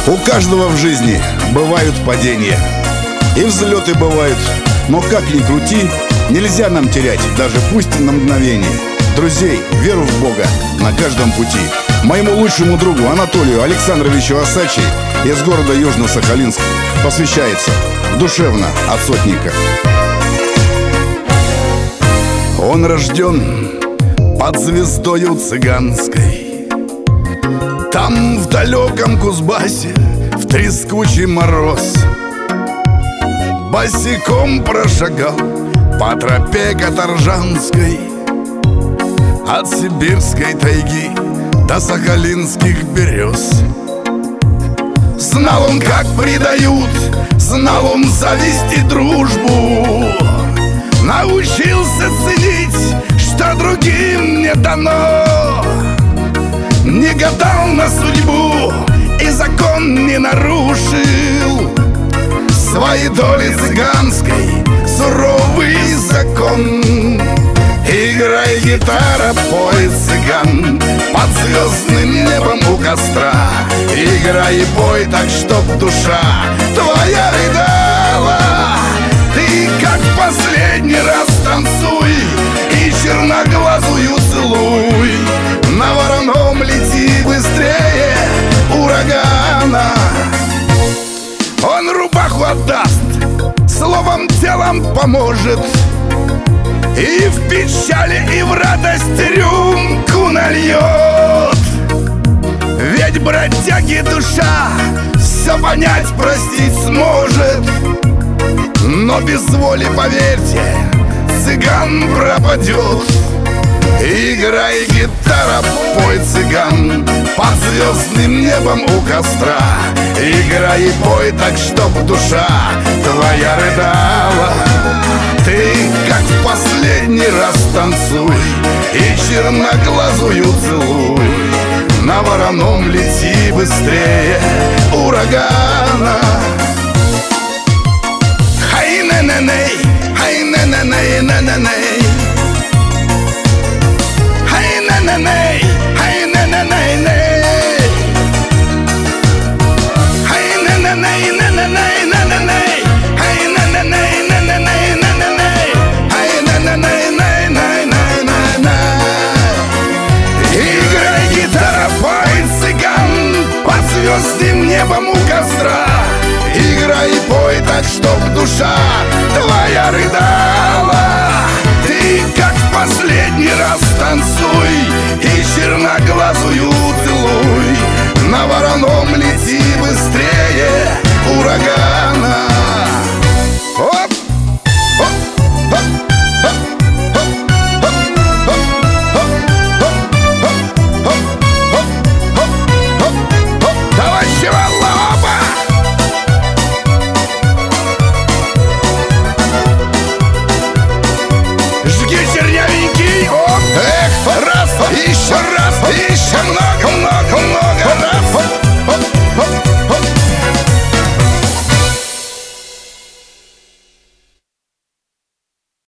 У каждого в жизни бывают падения, и взлеты бывают. Но как ни крути, нельзя нам терять, даже пусть на мгновение, друзей, веру в Бога на каждом пути. Моему лучшему другу Анатолию Александровичу Осачи из города Южно-Сахалинск посвящается душевно от сотника. Он рожден под звездою цыганской, там в далеком Кузбассе в трескучий мороз босиком прошагал по тропе Каторжанской, от сибирской тайги до сахалинских берез. Знал он, как предают, знал он зависть и дружбу, научился ценить, что другим не дано. Не гадал на судьбу и закон не нарушил, своей доли цыганской суровый закон. Играй, гитара, пой, цыган, под звездным небом у костра. Играй и пой так, чтоб душа твоя рыдала. Ты как в последний раз танцуй и черноглазую целуй. На вороном лети быстрее урагана. Он рубаху отдаст, словом телом поможет, и в печали, и в радость рюмку нальет. Ведь, бродяги, душа все понять, простить сможет, но без воли, поверьте, цыган пропадет. Играй, гитара, пой, цыган, под звездным небом у костра. Играй и пой так, чтоб душа твоя рыдала. Ты как в последний раз танцуй и черноглазую целуй. На вороном лети быстрее урагана. Хай-не-не-ней, хай-не-не-ней-не-не-ней, хай-не-не-ней, хай-не-не-ней-ней, хай-не-не-ней-не-не-ней-не-не-ней, хай-не-не-ней-не-не-ней-не-не-ней, хай-не-не-ней-ней-ней-ней-ней. Играй, гитара, пой, цыган, под звездным небом у костра. Играй и пой так, чтоб душа твоя рыдала. Ты как в последний раз танцуй и черноглазую